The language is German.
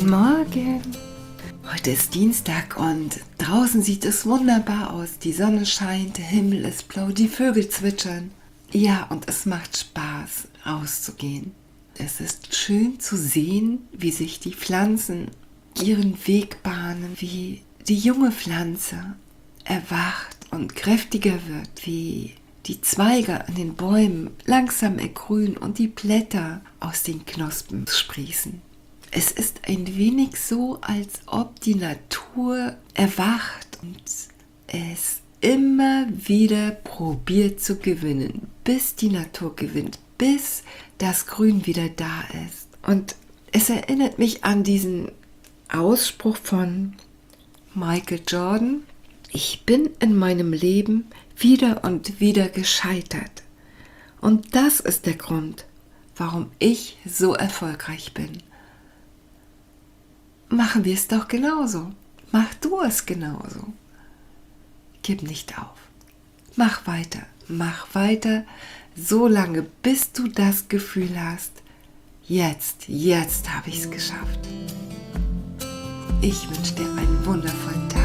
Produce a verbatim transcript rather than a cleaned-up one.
Guten Morgen. Heute ist Dienstag und draußen sieht es wunderbar aus. Die Sonne scheint, der Himmel ist blau, die Vögel zwitschern. Ja, und es macht Spaß, rauszugehen. Es ist schön zu sehen, wie sich die Pflanzen ihren Weg bahnen, wie die junge Pflanze erwacht und kräftiger wird, wie die Zweige an den Bäumen langsam ergrünen und die Blätter aus den Knospen sprießen. Es ist ein wenig so, als ob die Natur erwacht und es immer wieder probiert zu gewinnen, bis die Natur gewinnt, bis das Grün wieder da ist. Und es erinnert mich an diesen Ausspruch von Michael Jordan: Ich bin in meinem Leben wieder und wieder gescheitert. Und das ist der Grund, warum ich so erfolgreich bin. Machen wir es doch genauso. Mach du es genauso. Gib nicht auf. Mach weiter. Mach weiter, so lange, bis du das Gefühl hast, jetzt, jetzt habe ich es geschafft. Ich wünsche dir einen wundervollen Tag.